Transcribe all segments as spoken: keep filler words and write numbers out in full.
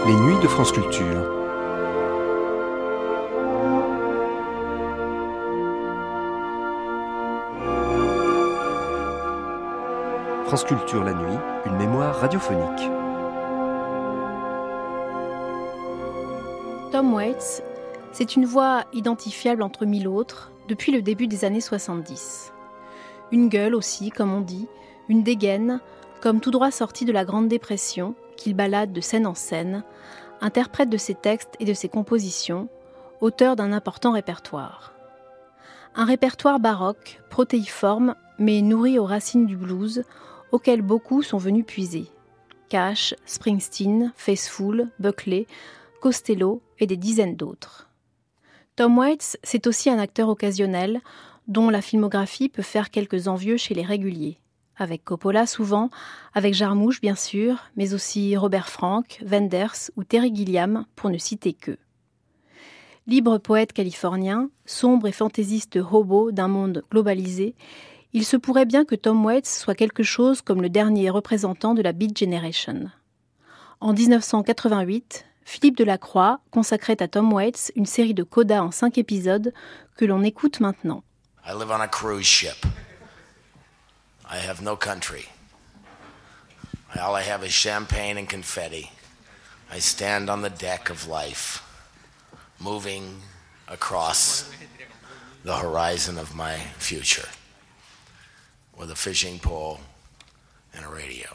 Les nuits de France Culture. France Culture la nuit, une mémoire radiophonique. Tom Waits, c'est une voix identifiable entre mille autres depuis le début des années soixante-dix. Une gueule aussi, comme on dit, une dégaine, comme tout droit sorti de la Grande Dépression, qu'il balade de scène en scène, interprète de ses textes et de ses compositions, auteur d'un important répertoire. Un répertoire baroque, protéiforme, mais nourri aux racines du blues, auquel beaucoup sont venus puiser. Cash, Springsteen, Faithfull, Buckley, Costello et des dizaines d'autres. Tom Waits, c'est aussi un acteur occasionnel, dont la filmographie peut faire quelques envieux chez les réguliers. Avec Coppola souvent, avec Jarmusch bien sûr, mais aussi Robert Frank, Wenders ou Terry Gilliam, pour ne citer qu'eux. Libre poète californien, sombre et fantaisiste hobo d'un monde globalisé, il se pourrait bien que Tom Waits soit quelque chose comme le dernier représentant de la Beat Generation. En dix-neuf cent quatre-vingt-huit, Philippe Delacroix consacrait à Tom Waits une série de codas en cinq épisodes que l'on écoute maintenant. I live on a cruise ship. I have no country. All I have is champagne and confetti. I stand on the deck of life, moving across the horizon of my future, with a fishing pole and a radio.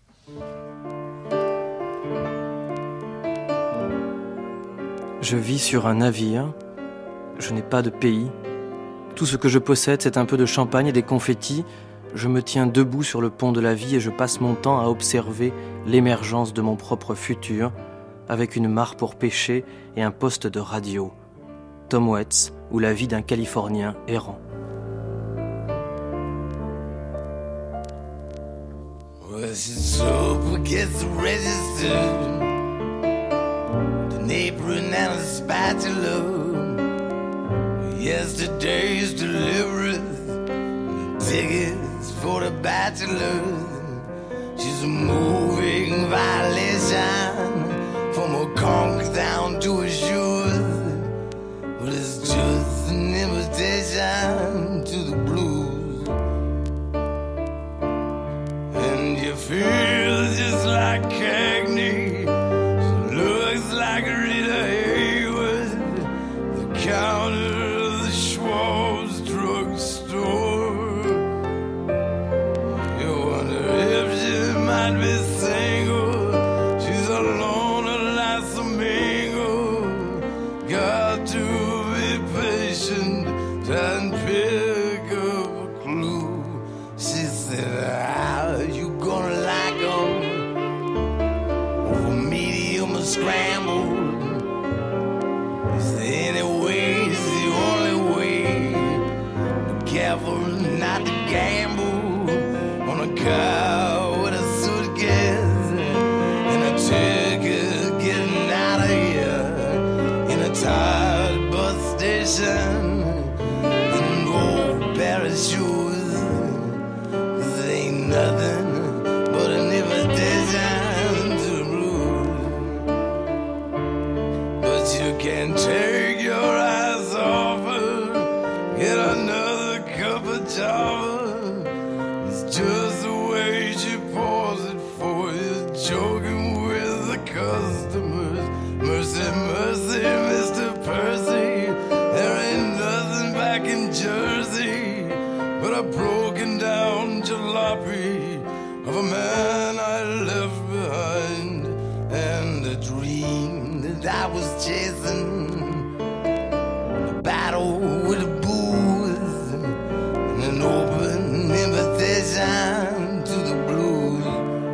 Je vis sur un navire, je n'ai pas de pays. Tout ce que je possède, c'est un peu de champagne et des confettis. Je me tiens debout sur le pont de la vie et je passe mon temps à observer l'émergence de mon propre futur, avec une mare pour pêcher et un poste de radio. Tom Waits, ou la vie d'un Californien errant. Well, soap gets registered, the apron and a spatula, yesterday's deliveries, tickets for the bachelors. She's a moving violation, from her conch down to her shoes, but it's just an invitation to the blues. And you feel just like Cagney, she looks like Rita Hayworth, the counter of the Schwab's drugstore. You wonder if she might be single, she's alone at Las Amigo. Got to be patient and pick up a clue. She said, how you gonna like 'em? Over medium or scrambled? Is there any way, is the only way? Be careful not to gamble on a car with a suitcase and a ticket getting out of here in a tired bus station and an old pair of shoes. 'Cause it ain't nothing but an invitation to the blues. But you can take your eyes off her, get another cup of java. It's just the way she pours it for you, joking with the customers. Mercy, mercy, Mister Percy, there ain't nothing back in Jersey but a broken down jalopy of a man I left behind, and a dream that I was chasing, a battle with the booze, and an open invitation to the blues.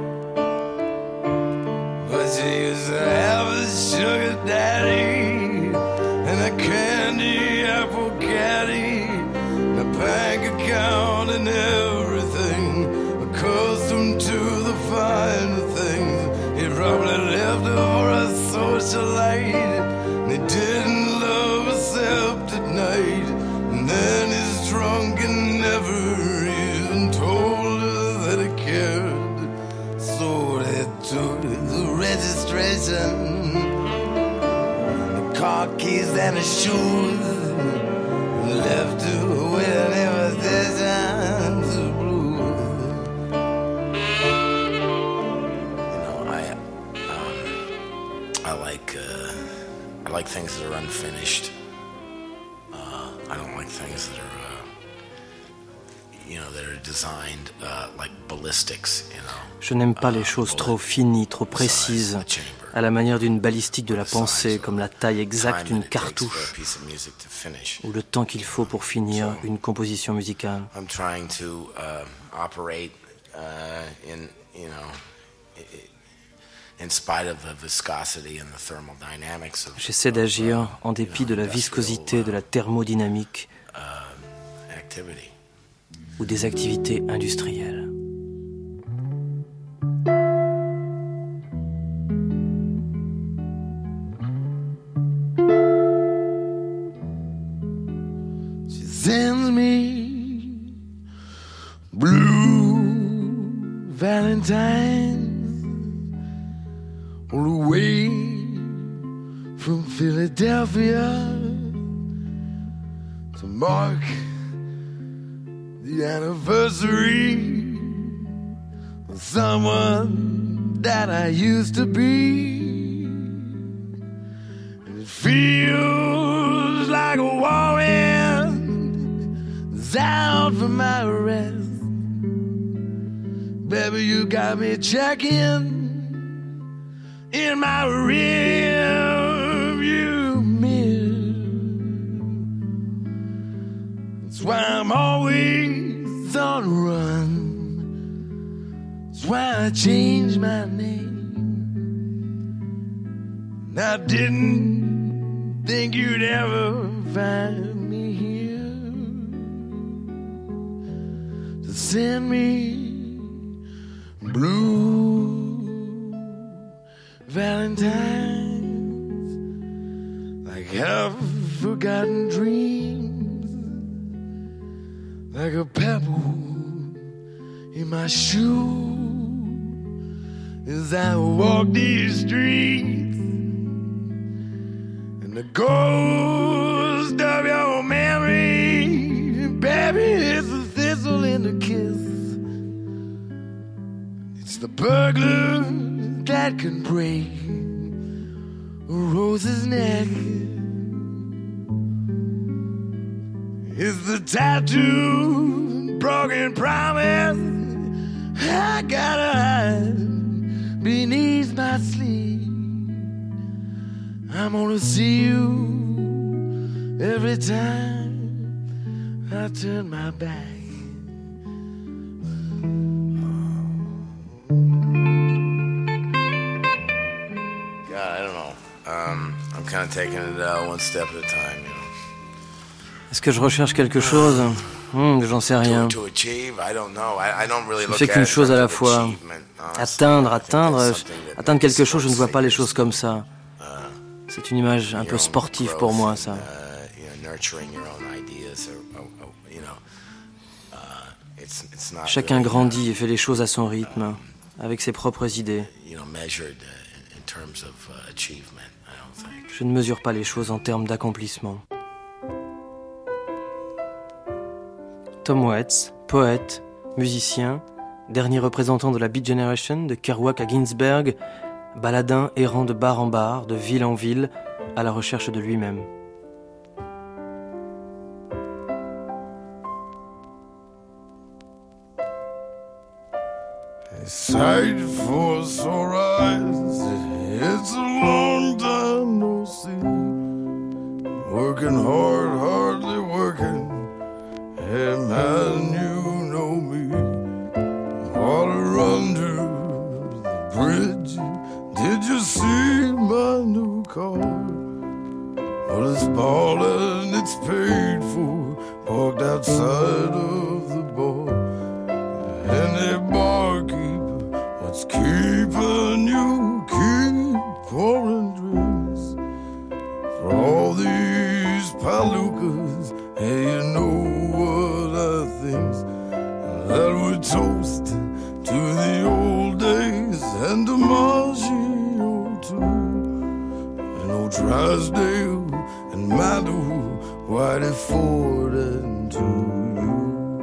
But she used to have a sugar daddy and a candy apple caddy, and a bank account and everything, accustomed to the finer things. He probably left her for a socialite, and he didn't love except at night. And then he's drunk and never even told her that he cared. So they took the registration car keys and his shoes. Left to with invitations to blues. You know, I um, I like uh, I like things that are unfinished. Uh, I don't like things that are uh, you know that are designed uh, like ballistics. You know. Je n'aime pas les choses trop finies, trop précises, à la manière d'une balistique de la pensée, comme la taille exacte d'une cartouche, ou le temps qu'il faut pour finir une composition musicale. J'essaie d'agir en dépit de la viscosité, de la thermodynamique ou des activités industrielles. Sends me blue Valentines all the way from Philadelphia to mark the anniversary of someone that I used to be. And it feels like a warrant out for my arrest. Baby, you got me checking in my rearview mirror. That's why I'm always on the run. That's why I changed my name. And I didn't think you'd ever find me here. Send me blue Valentines, like half-forgotten dreams, like a pebble in my shoe as I walk these streets, and the ghost of your memory, baby, it's a thistle in the kiss. It's the burglar that can break a rose's neck. It's the tattooed broken promise I gotta hide beneath my sleeve. I'm gonna see you every time I turn my back. God, I don't know. Um, I'm kind of taking it uh, one step at a time, you know. Est-ce que je recherche quelque chose? Hmm, j'en sais rien. To, to achieve, I don't know. I, I don't really je ne fais qu'une chose à la fois. Atteindre, atteindre, atteindre quelque chose, je ne vois pas les choses comme ça. C'est une image un peu sportive pour moi, ça. Chacun grandit et fait les choses à son rythme, avec ses propres idées. Je ne mesure pas les choses en termes d'accomplissement. Tom Waits, poète, musicien, dernier représentant de la Beat Generation, de Kerouac à Ginsberg, baladin errant de bar en bar, de ville en ville, à la recherche de lui-même. Sight for sore eyes, it's a long time no see. Working hard, hardly working. Hey man, you know me. Water under the bridge. Did you see my new car? Well, it's bought and it's paid for. Parked outside of the bar. Any barkeeper, what's keeping you? Keep pouring drinks for all these palookas. Hey, you know what I think? That we toast to the old days and DiMaggio too. And no Drysdale and Malibu, Whitey Ford and to you.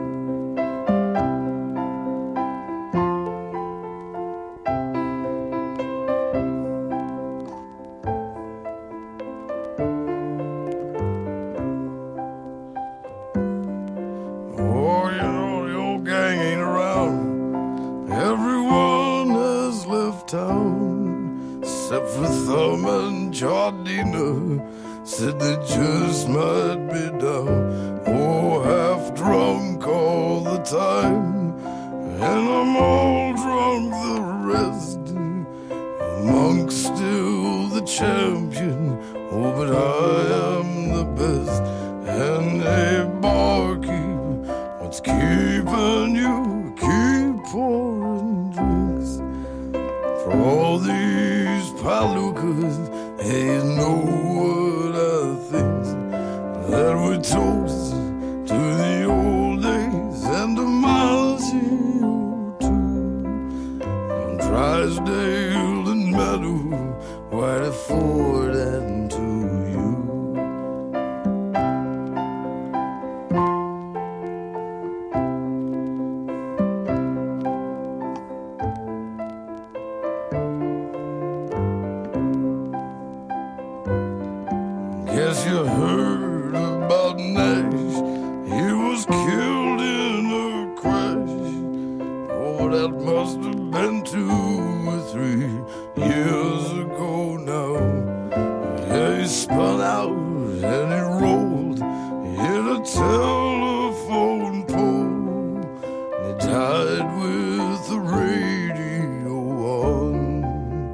Oh, you know your gang ain't around. Everyone has left town, except for Thumb and Jardina. Said they just might be down. Oh, half drunk all the time, and I'm all drunk the rest. Monk's still the champion, oh, but I am the best. And hey, barkeep, what's keeping you? Keep pouring drinks for all these palookas. Hey, you know what I think? That we toast to the old days and the miles you too. On Drysdale and Malibu, Whitey Ford and to you. Guess you heard about Nash. He was killed in a crash. Oh, that must have been two or three years ago now. Yeah, he spun out and he rolled in a telephone pole. He died with the radio on.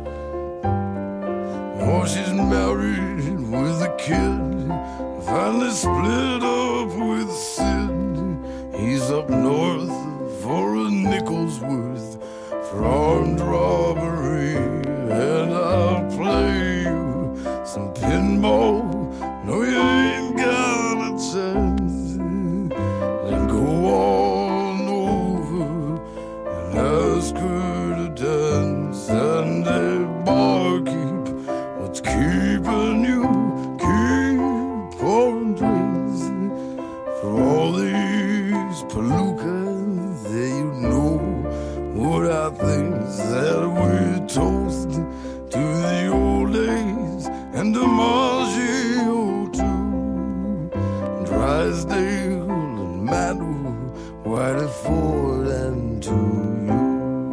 Oh, she's married with a kid, finally split up with Sid. He's up north for a nickel's worth for armed robbery. And I'll play you some pinball. No, you ain't got a chance. Then go on over and ask her to dance. And a barkeep, what's keeping you? Keep pouring drinks for all these palookas. There you know what I think, that we toast to the old days and DiMaggio too. Drysdale and Malibu, Whitey Ford and to you.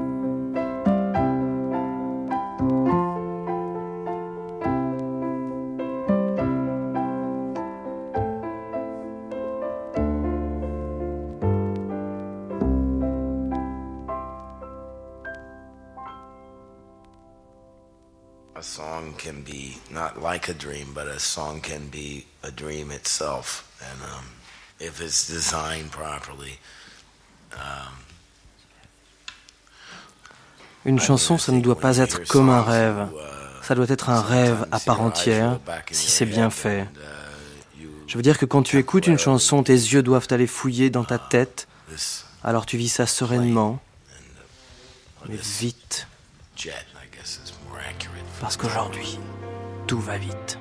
A song can be not like a dream, but a song can be a dream itself. And um, if it's designed properly, um, Une chanson, ça ne doit pas être comme un rêve. Ça doit être un rêve à part entière, si c'est bien fait. Je veux dire que quand tu écoutes une chanson, tes yeux doivent aller fouiller dans ta tête. Alors tu vis ça sereinement, mais vite. Parce qu'aujourd'hui, tout va vite.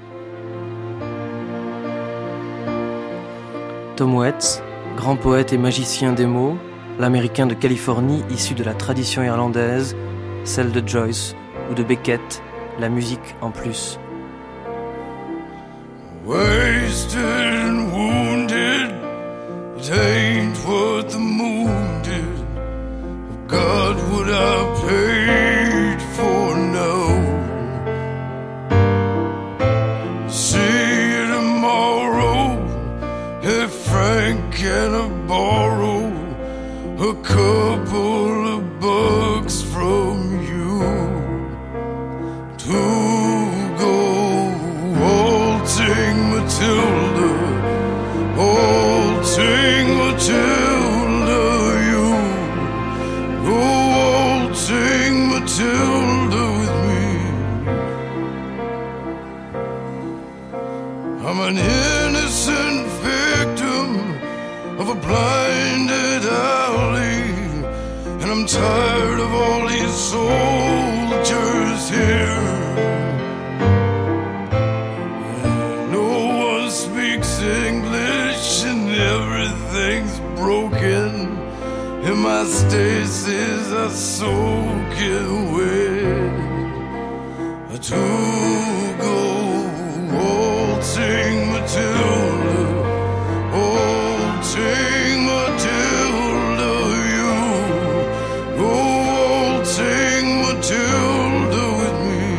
Tom Waits, grand poète et magicien des mots, l'Américain de Californie issu de la tradition irlandaise, celle de Joyce ou de Beckett, la musique en plus. Wasted and wounded, it ain't what the moon did. God, would I paid for now? See you tomorrow. Hey Frank, can I borrow a couple of bucks from you to go waltzing Matilda, waltzing Matilda, you go waltzing Matilda with me. I'm an innocent victim of a blinded alley, and I'm tired of all these soldiers here. my stasis are soaking wet. To go waltzing Matilda, waltzing Matilda, you go waltzing Matilda with me.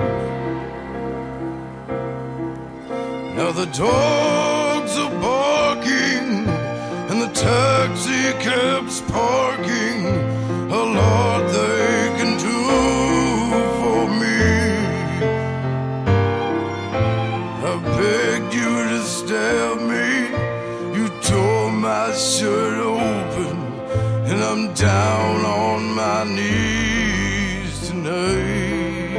Now the dogs are barking and the taxi cab's parking. A lot they can do for me. I begged you to stab me. You tore my shirt open, and I'm down on my knees tonight.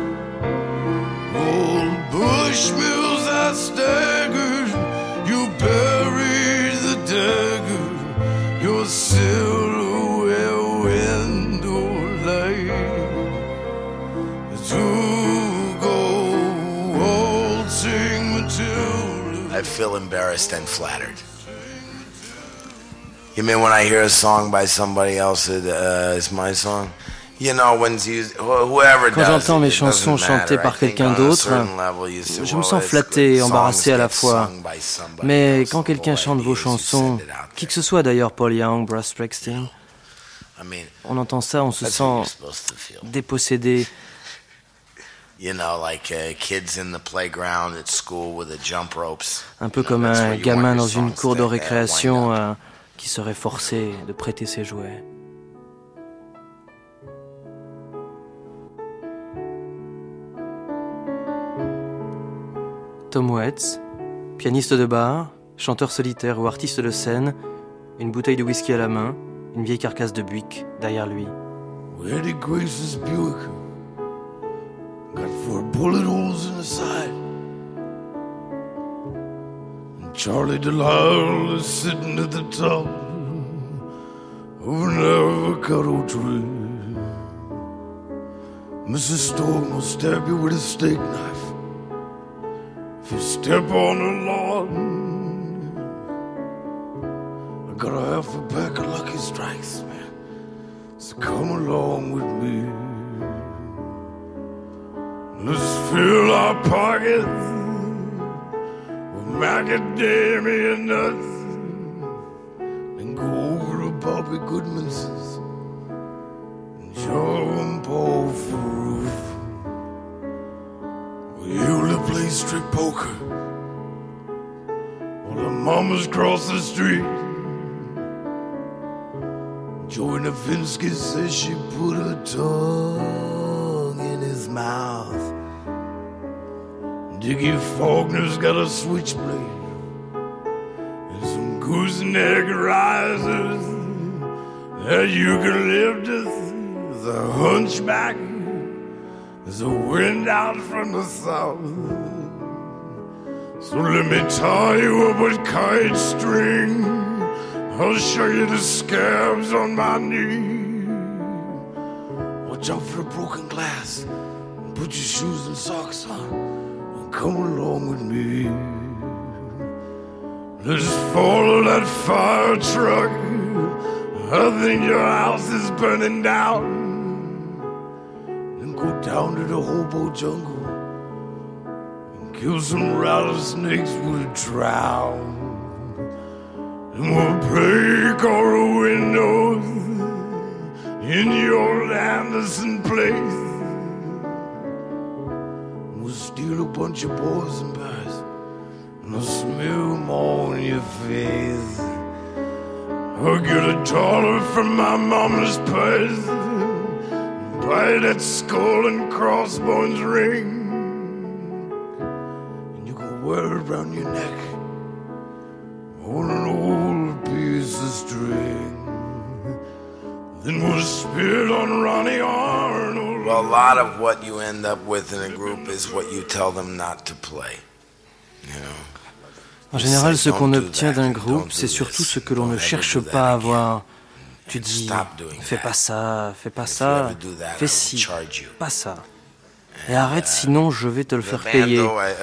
Old Bushmills, I staggered. You buried the dagger. Your silhouette window light. To go waltzing Matilda. I feel embarrassed and flattered. You mean when I hear a song by somebody else that uh, is my song? You know, when you, whoever Quand does j'entends it, mes it chansons doesn't chantées matter. par I think quelqu'un on a d'autre, certain level you say, je me well, sens it's flatté et good. embarrassé à la Songs fois. get sung by somebody Mais else. quand quelqu'un The chante vos idea is you chansons, send it out qui que there. ce soit d'ailleurs, Paul Young, Bruce Springsteen, I mean, on entend ça, on se that's what you're sent supposed to feel. dépossédé. You know, like uh, kids in the playground at school with the jump ropes. Un peu You know, comme that's un where you gamin want dans your une songs cour de to, uh, récréation wind up. euh, qui serait forcé de prêter ses jouets. Tom Waits, pianiste de bar, chanteur solitaire ou artiste de scène, une bouteille de whisky à la main, une vieille carcasse de Buick derrière lui. Eddie Grace's Buick got four bullet holes in the side. And Charlie DeLisle is sitting at the top of an avocado tree. Missus Storm will stab you with a steak knife if you step on the lawn. I got a half a pack of Lucky Strikes, man. So come along with me. Let's fill our pockets with macadamia nuts and go over to Bobby Goodman's and jump off the roof. We used to play strip poker while our mamas cross the street. Joy Novinsky says she put her tongue in his mouth. Dickie Faulkner's got a switchblade and some gooseneck risers that you can lift as a hunchback as a wind out from the south. So let me tie you up with kite string. I'll show you the scabs on my knee. Watch out for the broken glass. Put your shoes and socks on and come along with me. Let's follow that fire truck. I think your house is burning down. Then go down to the hobo jungle and kill some rattlesnakes with a trowel. And we'll break all the windows in your old Anderson place. And we'll steal a bunch of boys and bears and I'll smear them all in your face. I'll get a dollar from my mama's purse and buy that skull and crossbones ring. And you can wear it around your neck on an old piece of string. Then we'll spit on Ronnie Arnold. Well, a lot of what you end up with in a group is what you tell them not to play. You know? En général, ce qu'on obtient d'un groupe, c'est surtout ce que l'on ne cherche pas à avoir. Tu dis, fais pas ça, fais pas ça, fais ci, pas ça. Et arrête, sinon je vais te le faire payer.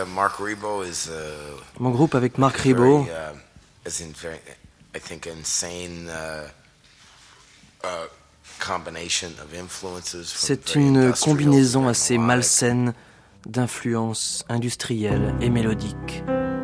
Mon groupe avec Mark Ribot, is in very, I think, insane uh, C'est une combinaison assez malsaine d'influences industrielles et mélodiques.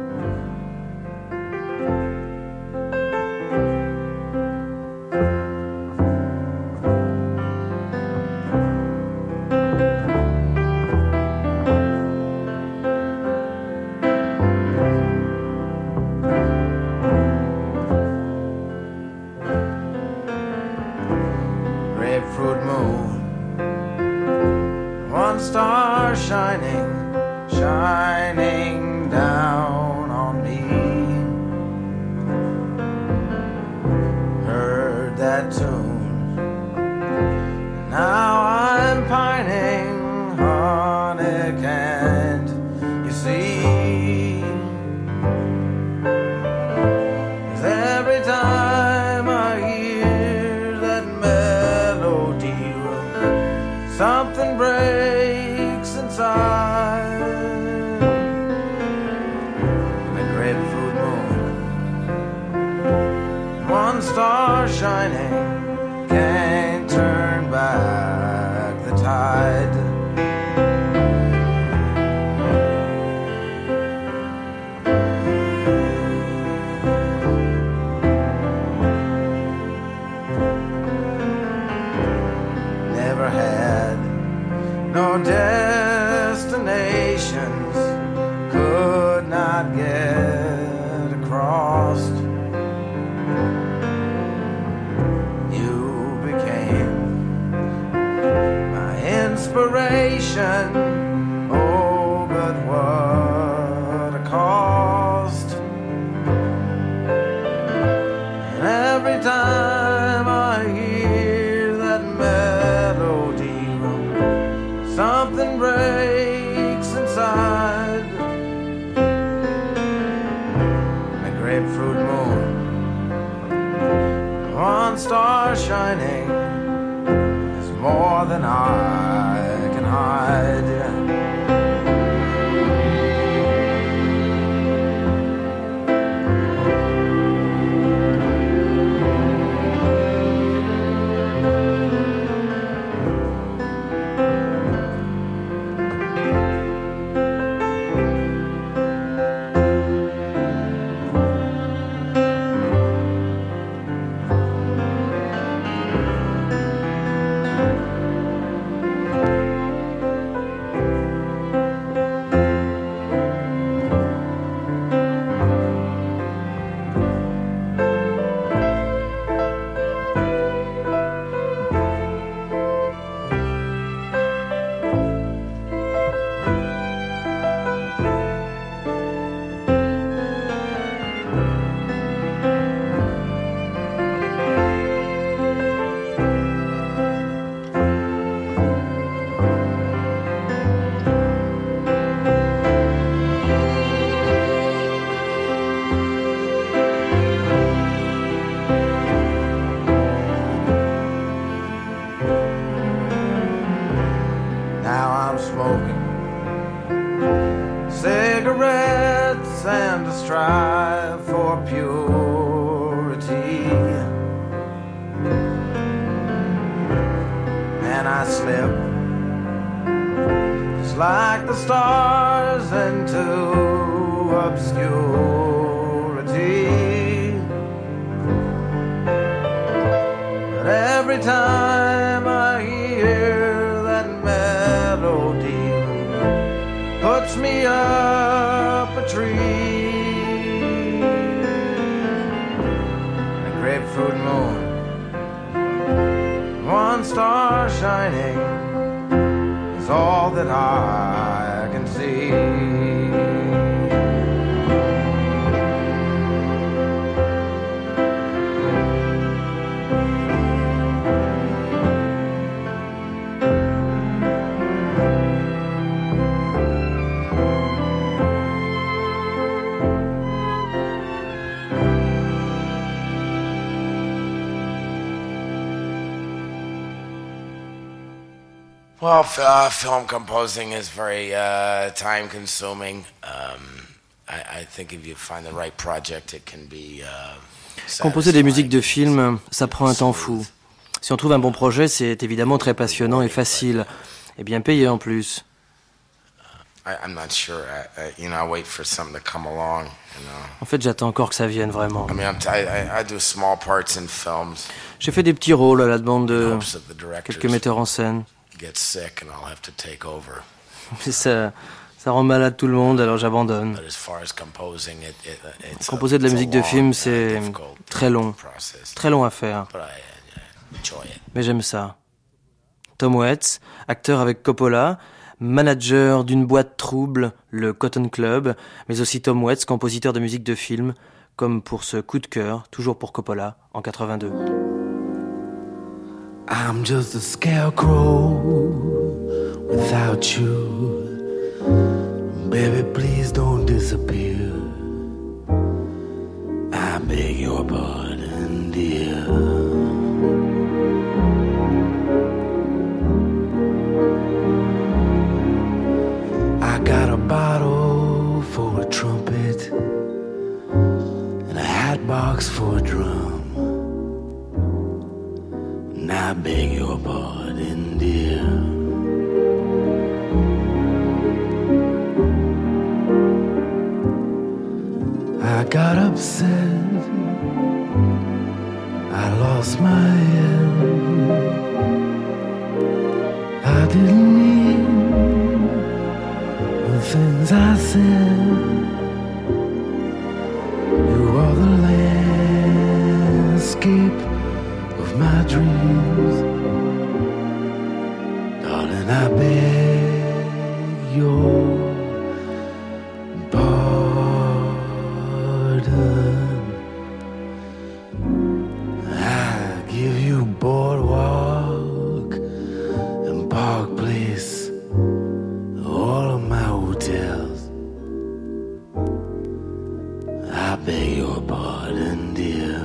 Well, uh, film composing is very uh, time-consuming. Um, I, I think if you find the right project, it can be. Uh, Composer des musiques de film, ça prend un temps fou. Si on trouve un bon projet, c'est évidemment très passionnant et facile. Et bien payé en plus. I'm not sure. I, I, you know, I wait for something to come along. You know. En fait, j'attends encore que ça vienne vraiment. I mean, I'm t- I, I do small parts in films. J'ai fait des petits rôles à la demande de in hopes that the directors quelques metteurs en scène. get sick and I'll have to take over. Mais ça, ça rend malade tout le monde, alors j'abandonne. But as far as composing, it, it, it's Composer de la a, musique it's a de film, long, c'est uh, difficult, très long, process. très long à faire. But I, I enjoy it. Mais j'aime ça. Tom Waits, acteur avec Coppola, manager d'une boîte trouble, le Cotton Club, mais aussi Tom Waits, compositeur de musique de film, comme pour ce coup de cœur, toujours pour Coppola, en quatre-vingt-deux. I'm just a scarecrow without you. Baby, please don't disappear. I beg your pardon, dear. I got a bottle for a trumpet and a hat box for a drum. And I beg your pardon, dear. I got upset, I lost my head. I didn't mean the things I said. You are the landscape of my dreams. Darling, I beg your boardwalk and Park Place, all of my hotels. I beg your pardon, dear.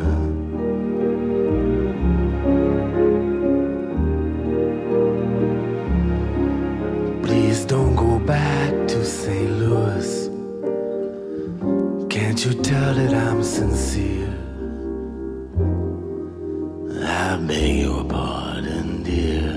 Please don't go back to Saint Louis. Can't you tell that I'm sincere? I beg your pardon, dear.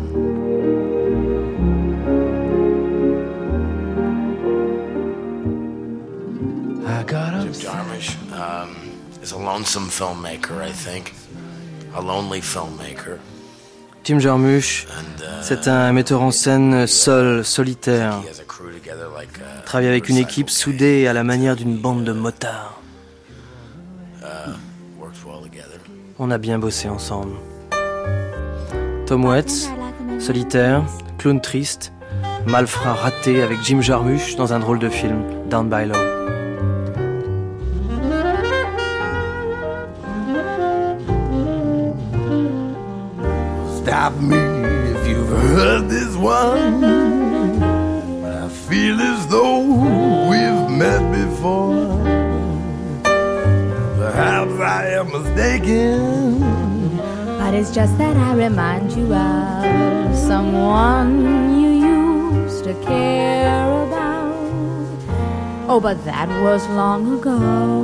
I got Jim upset. Jarmusch um, is a lonesome filmmaker, I think. A lonely filmmaker. Jim Jarmusch, And, uh, c'est un metteur en scène seul, solitaire. he has a crew together like, uh, Travaille avec une équipe Recycle soudée à la manière d'une bande de motards. uh, works well together. On a bien bossé ensemble. Tom Waits, solitaire, clown triste, malfrat raté avec Jim Jarmusch dans un drôle de film, Down by Law. Stop me if you've heard this one. I feel as though we've met before. Perhaps I am mistaken. But it's just that I remind you of someone you used to care about. Oh, but that was long ago.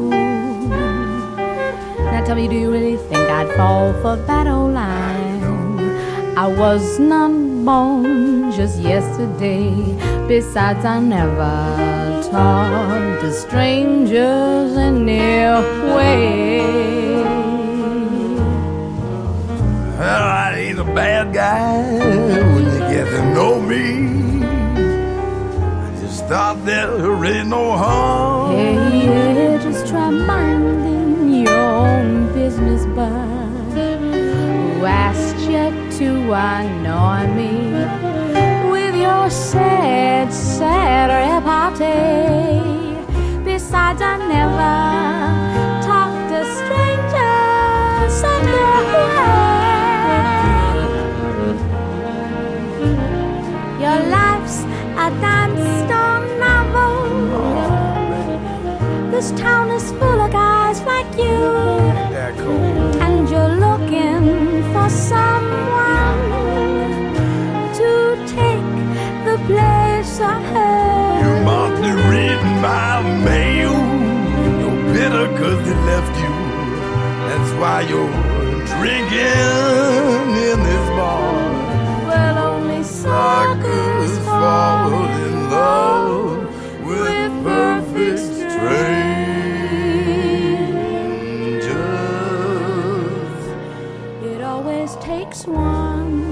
Now tell me, do you really think I'd fall for that old line? I was not born just yesterday. Besides, I never talked to strangers anyway. Well, I ain't a bad guy when you get to know me. I just thought there ain't no harm. Hey, yeah, just try minding your own business, but who asked you to annoy me with your sad, sad repartee? Besides, I never talk to strangers anyway. Your life's a dime store novel. This town is full of guys like you, That cold. and you're looking for someone to take the place of her. You must be reading my mail. You're bitter cause they left you. That's why you're drinking in this bar. Well, only Suckers fall in love with perfect strangers. It always takes one.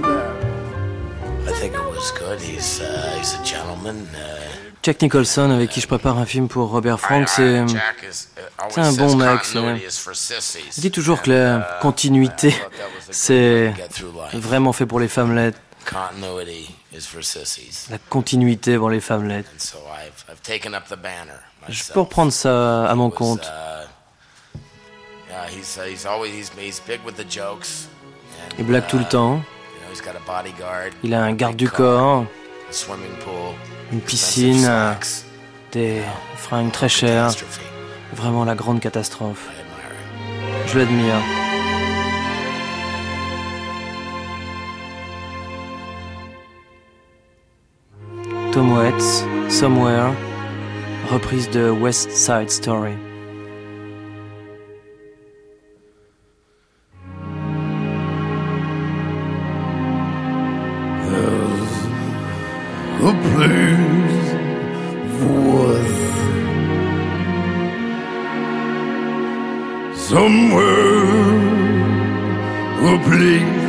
I think it was good. He's, uh, he's a gentleman. Uh, Jack Nicholson, avec qui je prépare un film pour Robert Frank, c'est, c'est un bon mec. C'est... Il dit toujours que la continuité, c'est vraiment fait pour les femmelets. La continuité pour les femmelets. Je peux reprendre ça à mon compte. Il blague tout le temps. Il a un garde du corps, une piscine, des fringues très chères. Vraiment la grande catastrophe. Je l'admire. Tom Waits, Somewhere, reprise de West Side Story. A place worth somewhere, a place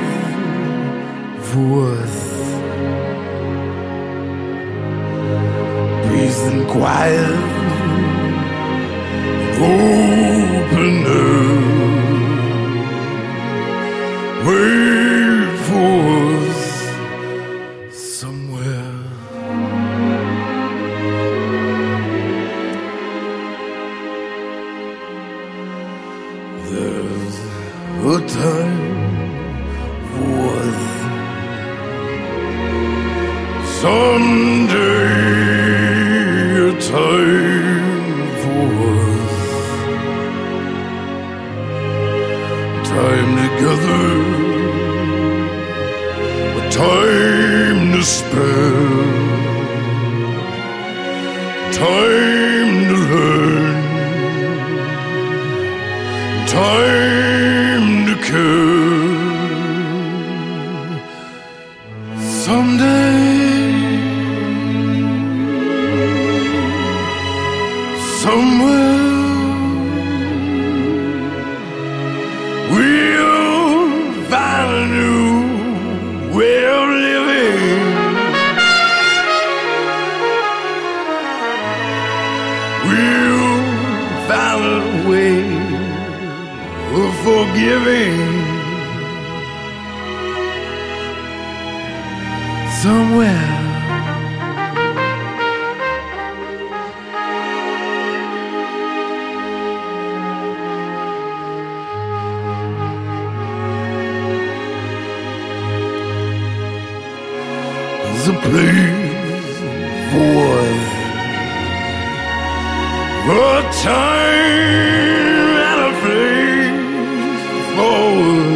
worth peace and quiet, open air. Wait for us somewhere. There's a time worth someday, a time worth time together, a time to spare, time to learn, time to care. Someday, somewhere, we'll find a new way of living. We'll find a way of forgiving. Somewhere. There's a place for a time and a place for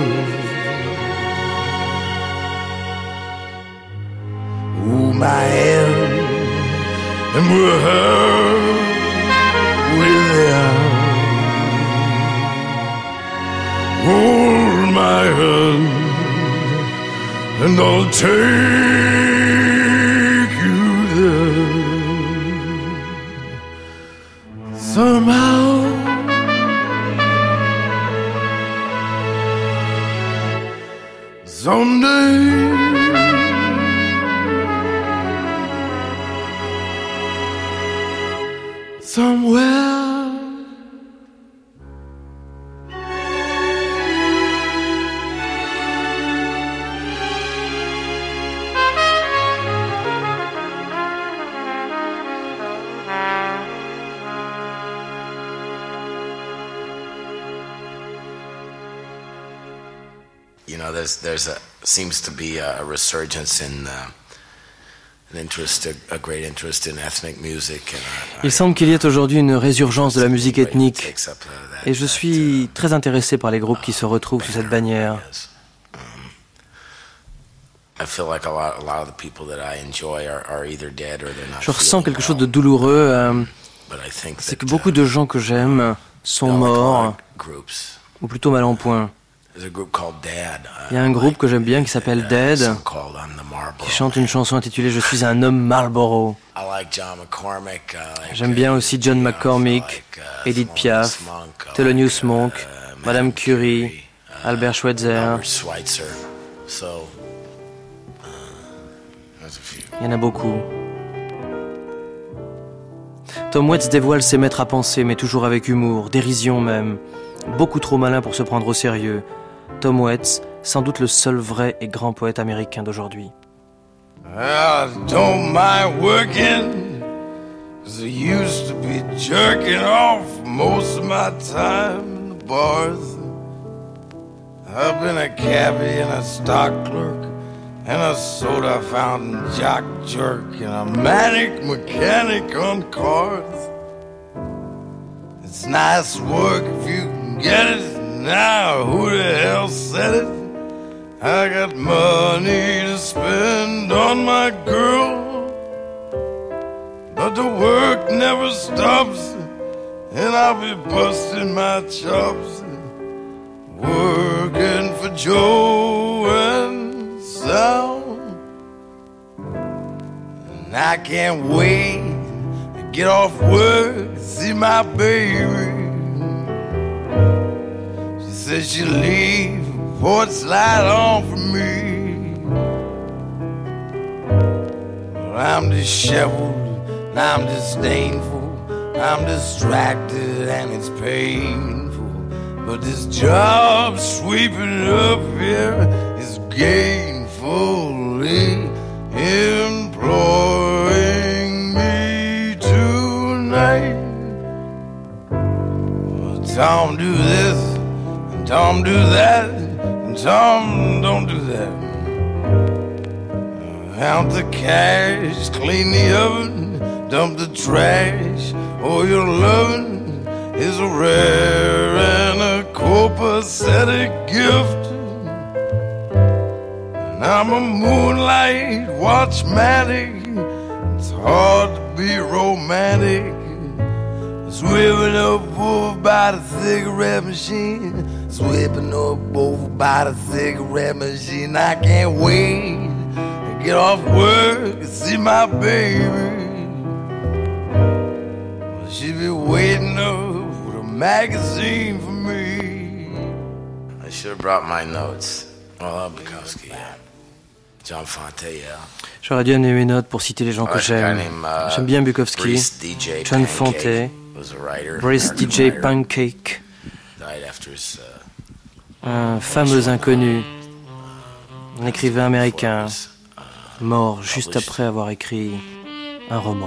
hold my hand and we're her without. Hold my hand and I'll take you there. Somehow someday somewhere. You know, there's there's a seems to be a, a resurgence in uh, an interest, a, a great interest in ethnic music. And I, Il semble qu'il y ait aujourd'hui une résurgence de la musique ethnique, et je suis très intéressé par les groupes qui se retrouvent sous cette bannière. Je ressens quelque chose de douloureux, euh, c'est que beaucoup de gens que j'aime sont morts, ou plutôt mal en point. Il y a un groupe que j'aime bien qui s'appelle Dead, qui chante une chanson intitulée « Je suis un homme Marlboro ». J'aime bien aussi John McCormick, Edith Piaf, Thelonious Monk, Madame Curie, Albert Schweitzer. Il y en a beaucoup. Tom Waits dévoile ses maîtres à penser, mais toujours avec humour, dérision même. Beaucoup trop malin pour se prendre au sérieux. Tom Waits, sans doute le seul vrai et grand poète américain d'aujourd'hui. I don't mind working, 'cause I used to be jerking off most of my time in the bars. I've been a cabbie and a stock clerk and a soda fountain jock jerk and a manic mechanic on cars. It's nice work if you can get it. Now who the hell said it? I got money to spend on my girl, but the work never stops, and I'll be busting my chops, working for Joe and Sal. And I can't wait to get off work and see my baby. She said she'll leave porch light on for me. Well, I'm disheveled, and I'm disdainful, I'm distracted and it's painful, but this job sweeping up here is gainfully employing me tonight. Well, Tom do this and Tom do that, Tom, don't do that. Count the cash, clean the oven, dump the trash. Oh, your loving is a rare and a copacetic gift. And I'm a moonlight watchmatic. It's hard to be romantic. Swimming up over by the cigarette machine, sweeping up over by the cigarette machine. I can't wait to get off work and see my baby. Well, she be waiting up with a magazine for me. I should have brought my notes. Oh, Bukowski, yeah. John Fonte, yeah. J'aurais dû amener mes notes pour citer les gens que j'aime. J'aime bien Bukowski, John Fonte, Brice D J Pancake, un fameux inconnu, un écrivain américain, mort juste après avoir écrit un roman.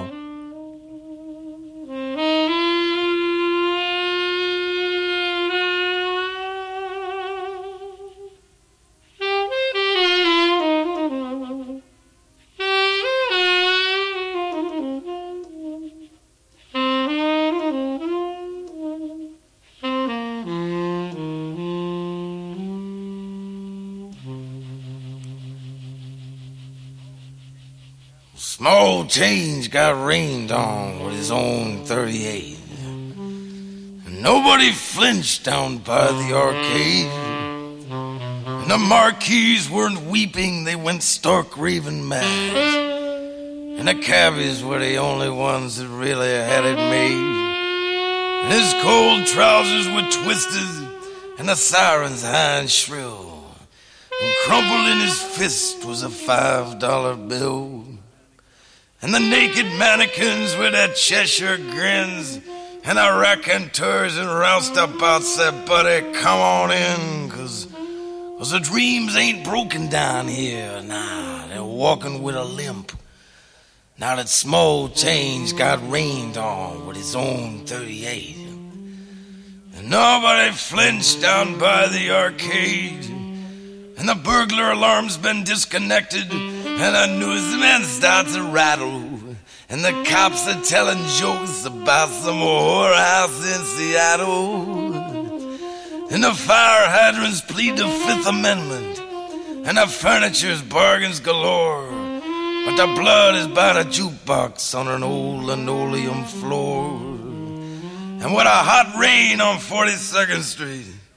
Small change got rained on with his own thirty-eight. And nobody flinched down by the arcade. And the marquees weren't weeping, they went stark raving mad. And the cabbies were the only ones that really had it made. And his cold trousers were twisted, and the sirens high and shrill. And crumpled in his fist was a five dollar bill. And the naked mannequins with their Cheshire grins, and the raconteurs and roustabouts said, buddy, come on in, cause, cause the dreams ain't broken down here. Nah, they're walking with a limp. Now that small change got rained on with his own thirty-eight. And nobody flinched down by the arcade. And the burglar alarm's been disconnected, and the newsman starts to rattle, and the cops are telling jokes about some whorehouse in Seattle. And the fire hydrants plead the Fifth Amendment, and the furniture's bargains galore. But the blood is by the jukebox on an old linoleum floor. And with a hot rain on forty-second Street,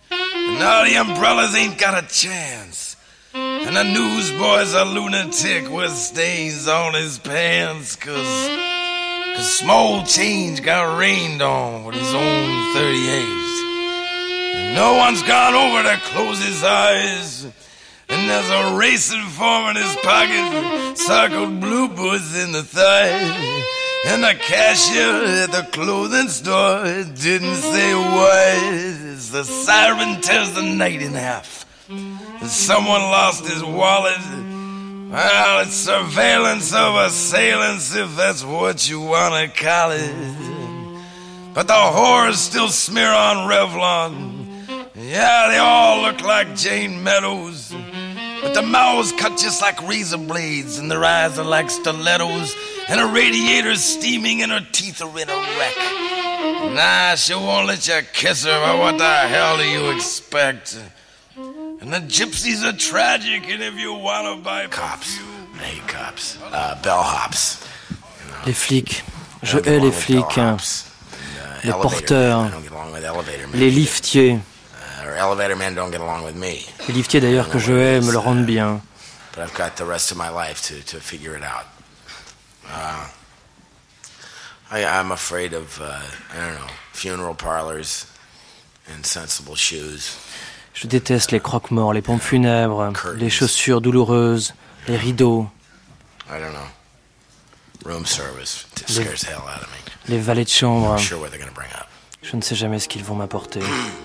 Now the umbrellas ain't got a chance. And the newsboy's a lunatic with stains on his pants. Cause, cause small change got rained on with his own thirty-eight. And no one's gone over to close his eyes. And there's a racing form in his pocket, circled bluebirds in the thigh. And the cashier at the clothing store didn't say why. The siren tears the night in half. Someone lost his wallet. Well, it's surveillance of assailants, if that's what you want to call it. But the whores still smear on Revlon. Yeah, they all look like Jane Meadows. But their mouths cut just like razor blades, and their eyes are like stilettos, and her radiator's steaming and her teeth are in a wreck. Nah, she won't let you kiss her, but what the hell do you expect? And the gypsies are tragic, and if you want to buy cops, I hate cops. Uh, bellhops. Les flics. Je hais les flics. Les porteurs. Les liftiers. Elevator men don't get along with me. Les liftiers d'ailleurs que je hais me le rendent bien. But I've got the rest of my life to, to figure it out. Uh, I, I'm afraid of, uh, I don't know, funeral parlors and sensible shoes. Je déteste les croque-morts, les pompes funèbres, les chaussures douloureuses, les rideaux. I don't know. Room service scares the hell out of me. Les valets de chambre. I'm sure what they're gonna bring up. Je ne sais jamais ce qu'ils vont m'apporter.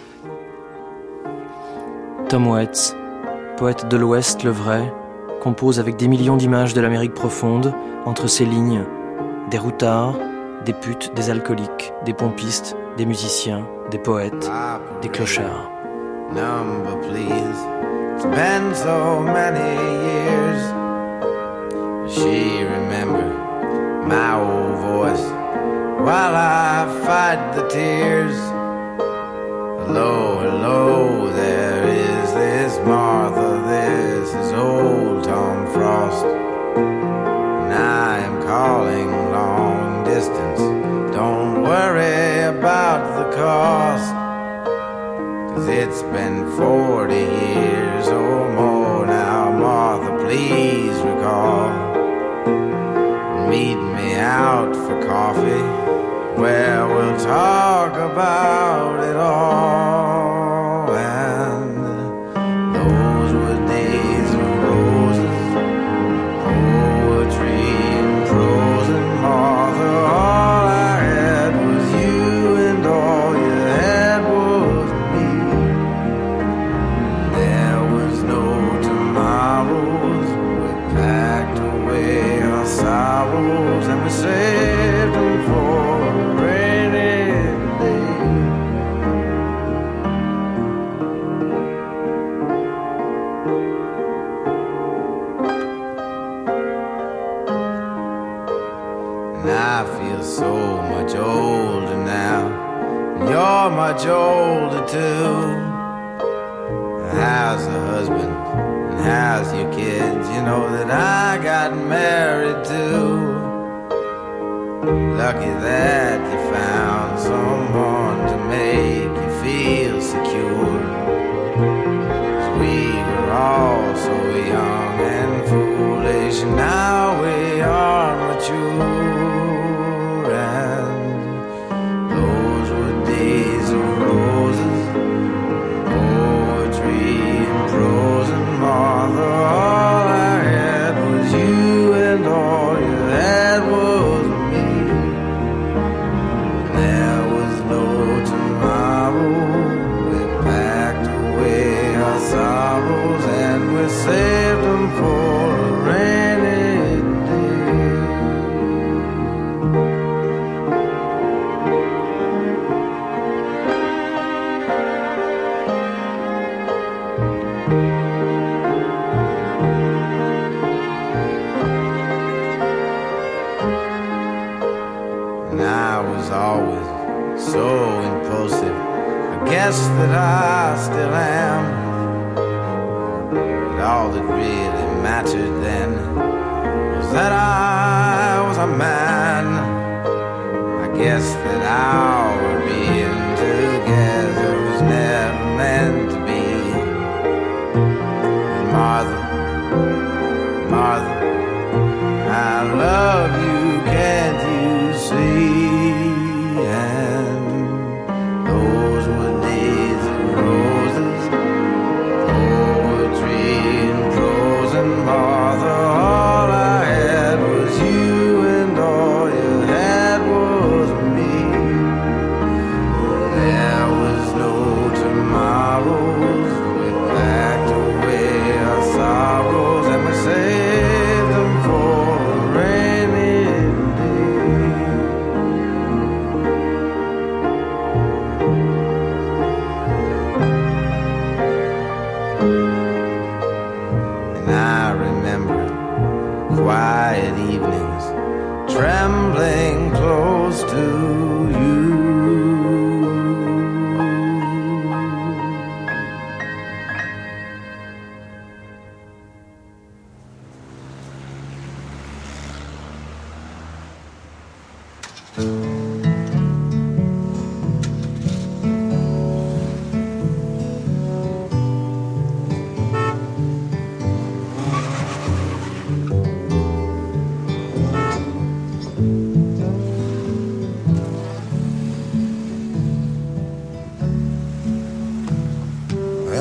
Tom Waits, poète de l'Ouest, le vrai, compose avec des millions d'images de l'Amérique profonde, entre ses lignes, des routards, des putes, des alcooliques, des pompistes, des musiciens, des poètes, des clochards. Number, please. It's been so many years. She remember my old voice while I fight the tears. Hello, hello, there is this Martha, this is old Tom Frost. And I am calling long distance. Don't worry about the cost. Cause it's been forty years or more now, Martha, please recall. Meet me out for coffee, where we'll talk about it all. And those were days of roses, poetry and prose and Martha. All I had was you, and all you had was me. There was no tomorrows. We packed away our sorrows and we saved them for a rainy day. And I feel so much older now, and you're much older too. How's the husband, and how's your kids? You know that I got married too. Lucky that you found someone to make you feel secure. 'Cause we were all so young and foolish, and now we are mature. And those were days of roses, poetry and prose and Martha. All I had was you, and all you had was me. There was no tomorrow. We packed away our sorrows and we saved them for a rainy day. And I was always so impulsive. I guess that I still am. But all that really mattered then was that I was a man. I guess that our being together was never meant to be.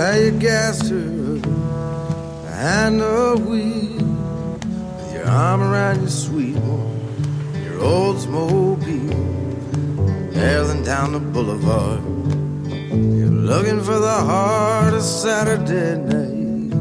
how you gassed her behind the wheel, with your arm around your sweet one, your Oldsmobile, barreling down the boulevard. You're looking for the heart of Saturday night.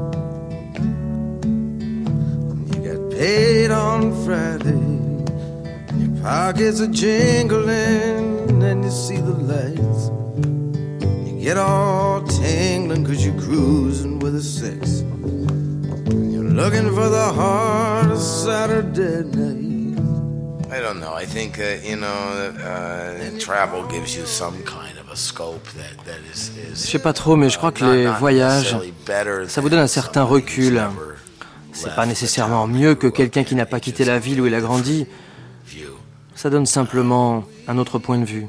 You got paid on Friday, your pockets are jingling, and you see the lights. You get all tingling cause you're cruising with a six. You're looking for the heart of Saturday night. I don't know. I think, uh, you know, uh, travel gives you some kind of a scope that, that is, is, Je sais pas trop, mais je crois que les voyages, ça vous donne un certain recul. C'est pas nécessairement mieux que quelqu'un qui n'a pas quitté la ville où il a grandi. Ça donne simplement un autre point de vue.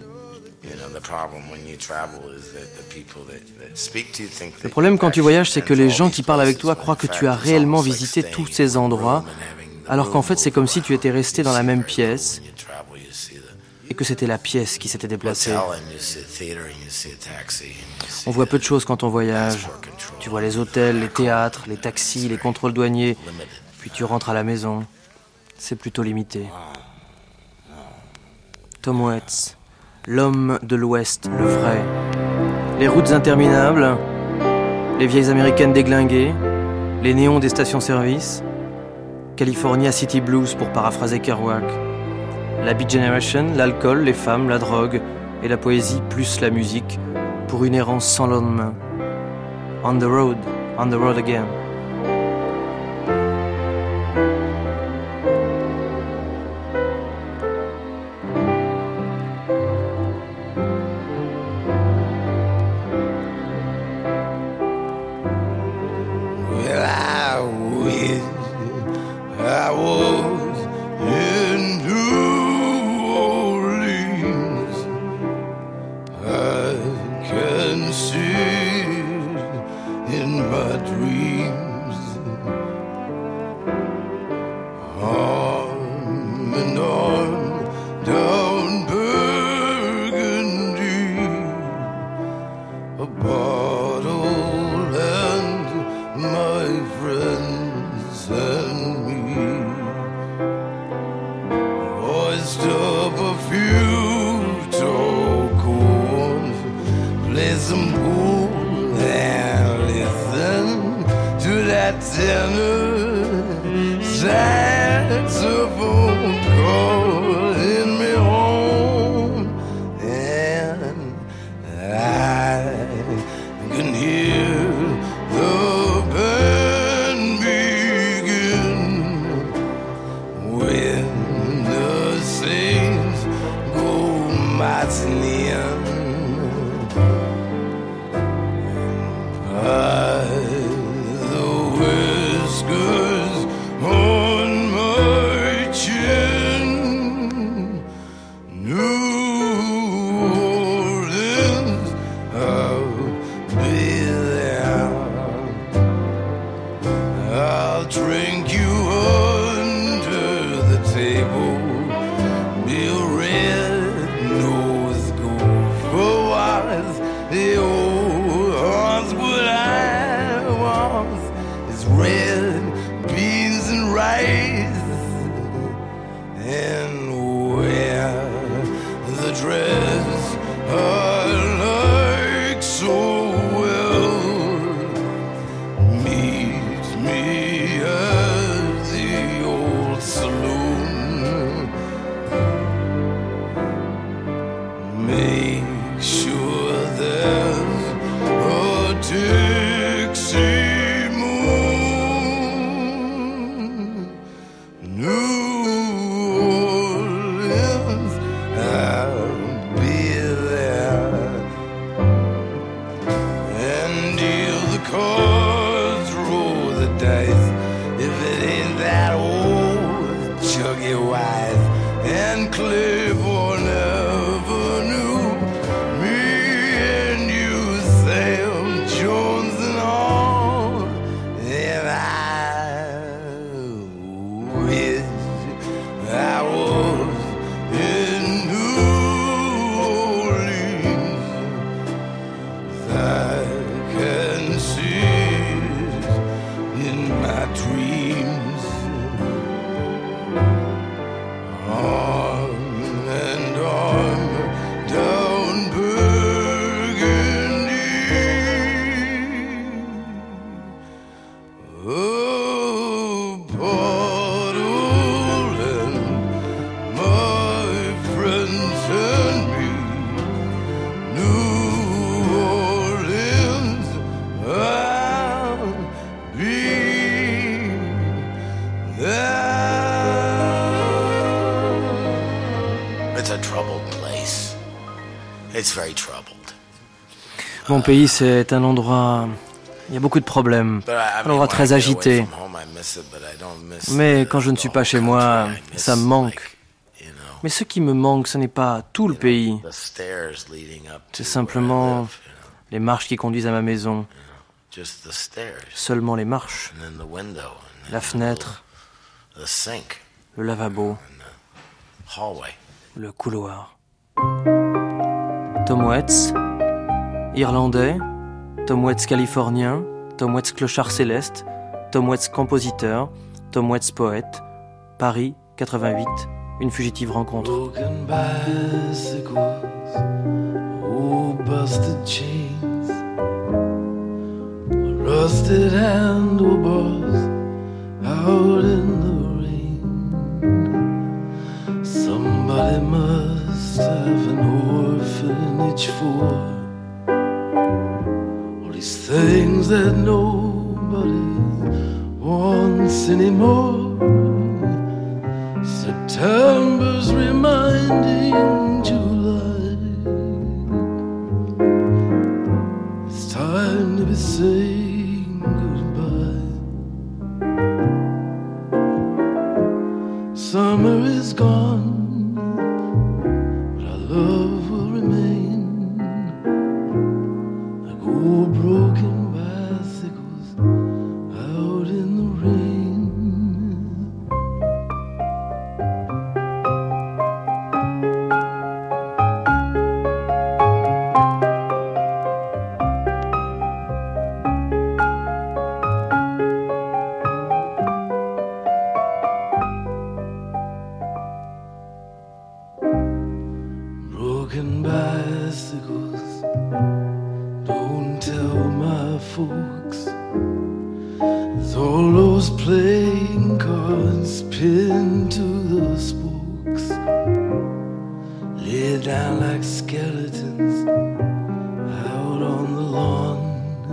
Le problème quand tu voyages, c'est que les gens qui parlent avec toi croient que tu as réellement visité tous ces endroits, alors qu'en fait c'est comme si tu étais resté dans la même pièce et que c'était la pièce qui s'était déplacée. On voit peu de choses quand on voyage. Tu vois les hôtels, les théâtres, les taxis, les contrôles douaniers, puis tu rentres à la maison. C'est plutôt limité. Tom Waits, l'homme de l'Ouest, le vrai. Les routes interminables, les vieilles américaines déglinguées, les néons des stations-service, California City Blues pour paraphraser Kerouac, la Beat Generation, l'alcool, les femmes, la drogue et la poésie plus la musique pour une errance sans lendemain. On the road, on the road again. New Orleans, I'll be there. troubled place. It's very troubled. Mon pays, c'est un endroit... Il y a beaucoup de problèmes. Un endroit très agité. Mais quand je ne suis pas chez moi, ça me manque. Mais ce qui me manque, ce n'est pas tout le pays. C'est simplement les marches qui conduisent à ma maison. Seulement les marches. La fenêtre. Le lavabo. Le couloir. Tom Waits, irlandais. Tom Waits californien. Tom Waits clochard céleste. Tom Waits compositeur. Tom Waits poète. Paris, quatre-vingt-huit. Une fugitive rencontre. Broken bicycles, oh busted chains, rusted handlebars out in the rain. Somebody must have an orphanage for all these things that nobody wants anymore. September's reminding July it's time to be saying goodbye. Summer is gone, but our love will remain like old broken bicycles out in the rain. Broken bicycles, don't tell my folks. There's all those playing cards pinned to the spokes, laid down like skeletons out on the lawn.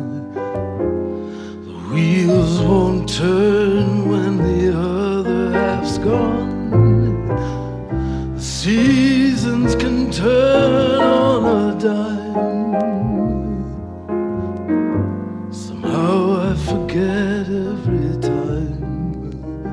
The wheels won't turn when the other half's gone. The seasons can turn on a dime. Somehow I forget every time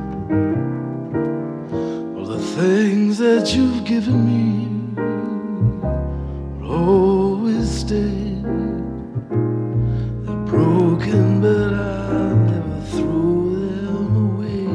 all the things that you've given me will always stay. They're broken, but I'll never throw them away.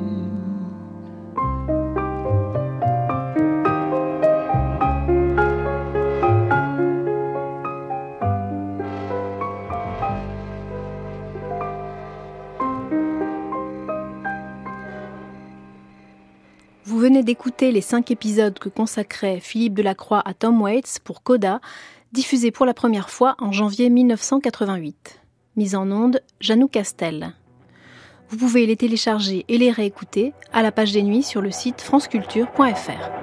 Vous venez d'écouter les cinq épisodes que consacrait Philippe Delacroix à Tom Waits pour Coda, diffusés pour la première fois en janvier mille neuf cent quatre-vingt-huit. Mise en onde, Janou Castel. Vous pouvez les télécharger et les réécouter à la page des nuits sur le site franceculture point f r.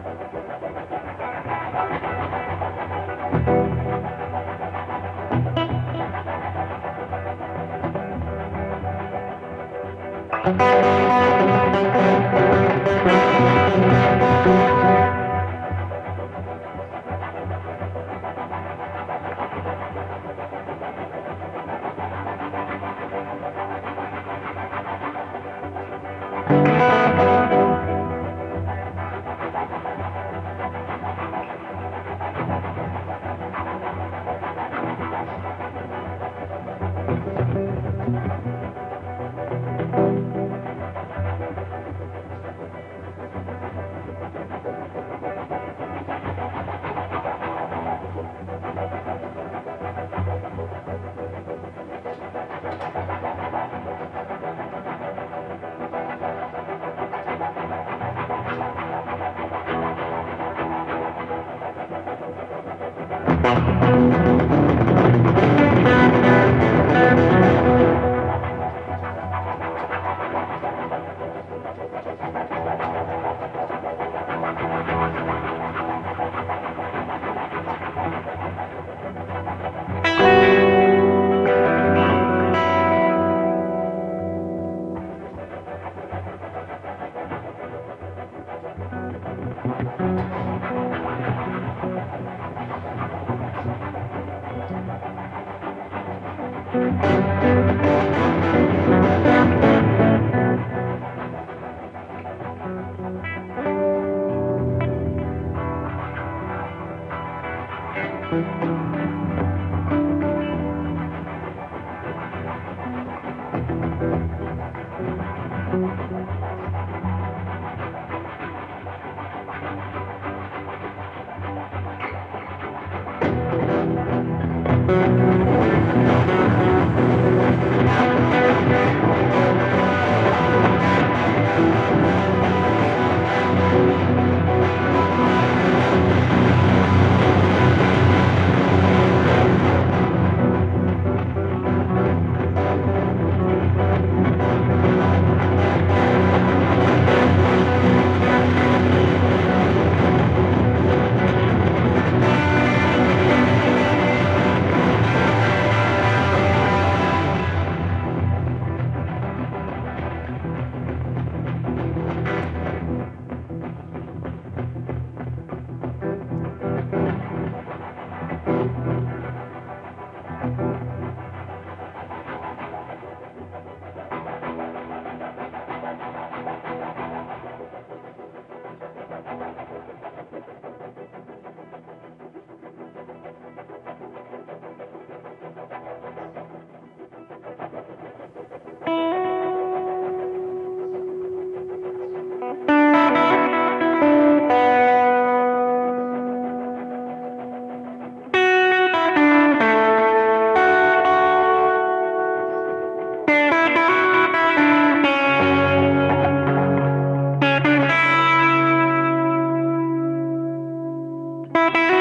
Thank you.